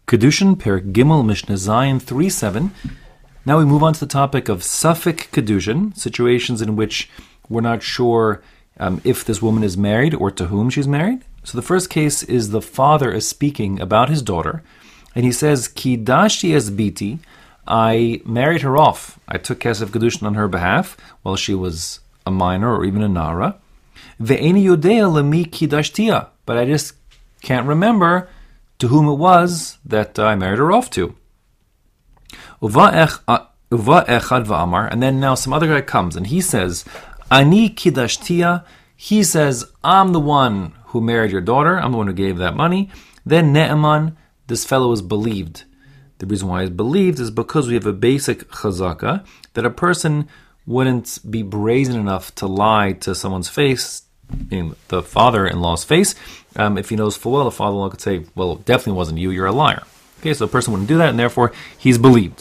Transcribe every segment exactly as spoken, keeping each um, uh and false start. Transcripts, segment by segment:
Kedushin, Perek Gimel, Mishnah Zayin three seven. Now we move on to the topic of Safek Kedushin, situations in which we're not sure um, if this woman is married or to whom she's married. So the first case is the father is speaking about his daughter, and he says, Ki dashti es biti, I married her off. I took Kesef Kedushin on her behalf while she was a minor or even a Nara. Ve'eni yodea lemi ki dashtia, but I just can't remember to whom it was that I married her off to. Uva echad va'amar, and then now some other guy comes and he says, Ani kidashtia, he says, I'm the one who married your daughter, I'm the one who gave that money. Then Ne'eman, this fellow is believed. The reason why he's believed is because we have a basic chazaka that a person wouldn't be brazen enough to lie to someone's face, meaning the father-in-law's face, um, if he knows full well the father-in-law could say, well, it definitely wasn't you, you're a liar. Okay, so a person wouldn't do that, and therefore he's believed.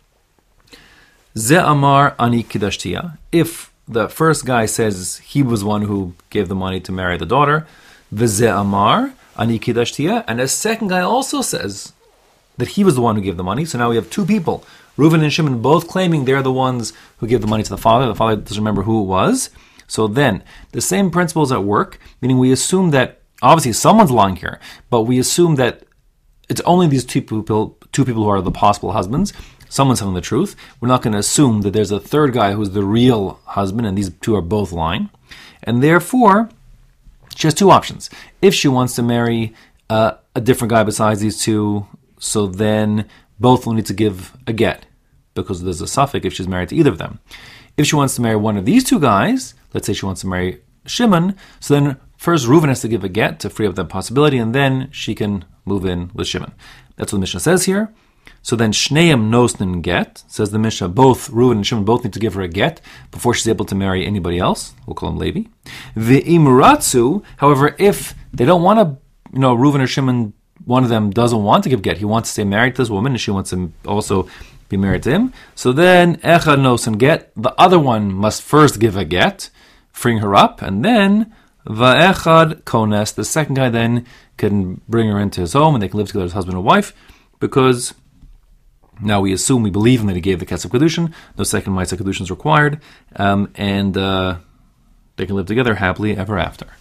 Ze amar ani kidashtia. If the first guy says he was one who gave the money to marry the daughter, v'ze amar ani kidashtia, and a second guy also says that he was the one who gave the money. So now we have two people, Reuven and Shimon, both claiming they're the ones who gave the money to the father. The father doesn't remember who it was. So then, the same principle is at work, meaning we assume that, obviously someone's lying here, but we assume that it's only these two people, two people who are the possible husbands. Someone's telling the truth. We're not going to assume that there's a third guy who's the real husband, and these two are both lying. And therefore, she has two options. If she wants to marry uh, a different guy besides these two, so then both will need to give a get, because there's a suffix if she's married to either of them. If she wants to marry one of these two guys, let's say she wants to marry Shimon, so then first Reuven has to give a get to free up that possibility, and then she can move in with Shimon. That's what the Mishnah says here. So then Shneim nosnin get, says the Mishnah, both Reuven and Shimon both need to give her a get before she's able to marry anybody else. We'll call him Levi. Ve'imratzu, however, if they don't want to, you know, Reuven or Shimon, one of them doesn't want to give get, he wants to stay married to this woman, and she wants to also be married to him. So then echad nosin get, the other one must first give a get, freeing her up, and then va'echad kones, the second guy then can bring her into his home, and they can live together as husband and wife, because now we assume, we believe him that he gave the Kesef Kedushin, no second Ma'aseh Kedushin is required, um, and uh, they can live together happily ever after.